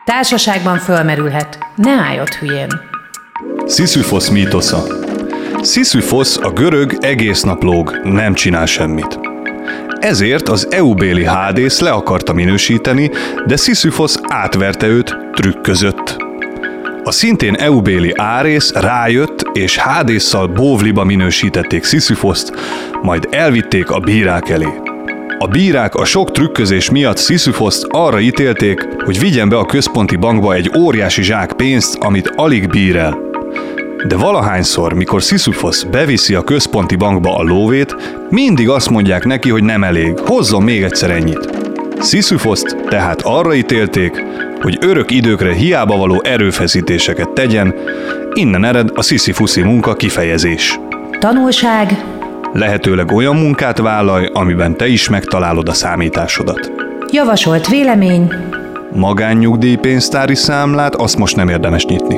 Társaságban fölmerülhet, ne állj ott hülyén. Sziszüfosz mítosza. Sziszüfosz, a görög, egész nap lóg, nem csinál semmit. Ezért az EU-béli Hádész le akarta minősíteni, de Sziszüfosz átverte őt, trükközött. A szintén EU-béli Árész rájött, és Hádésszal bóvliba minősítették Sziszüfoszt, majd elvitték a bírák elé. A bírák a sok trükközés miatt Sziszüfoszt arra ítélték, hogy vigyen be a központi bankba egy óriási zsák pénzt, amit alig bír el. De valahányszor, mikor Sziszüfosz beviszi a központi bankba a lóvét, mindig azt mondják neki, hogy nem elég, hozzon még egyszer ennyit. Sziszüfoszt tehát arra ítélték, hogy örök időkre hiába való erőfeszítéseket tegyen, innen ered a sziszifuszi munka kifejezés. Tanulság. Lehetőleg olyan munkát vállalj, amiben te is megtalálod a számításodat. Javasolt vélemény. Magánnyugdíjpénztári számlát azt most nem érdemes nyitni.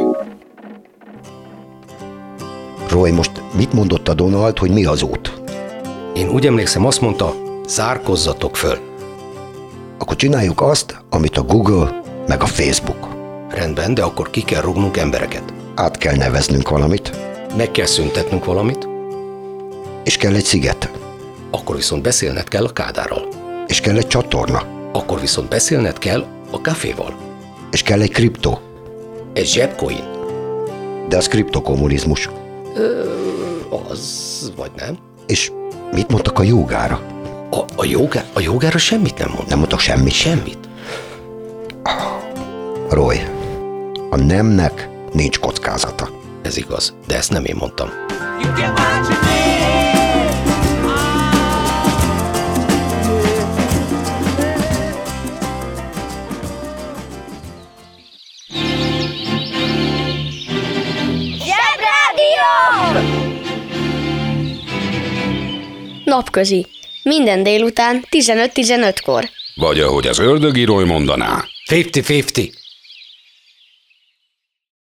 Roy, most mit mondott a Donald, hogy mi az út? Én úgy emlékszem, azt mondta, zárkozzatok föl. Akkor csináljuk azt, amit a Google meg a Facebook. Rendben, de akkor ki kell rúgnunk embereket. Át kell neveznünk valamit. Meg kell szüntetnünk valamit. És kell egy sziget. Akkor viszont beszélned kell a Kádárral. És kell egy csatorna. Akkor viszont beszélned kell a Caféval. És kell egy kriptó. Egy zsebcoin. De az kriptokommunizmus. Az vagy nem. És mit mondtak a jogára? A jogára semmit nem mondtam. Nem mondtak semmit? Semmit. Roy, a nemnek nincs kockázata. Ez igaz, de ezt nem én mondtam. Napközi. Minden délután 15-15-kor. Vagy ahogy az ördögi Roy mondaná. 50-50.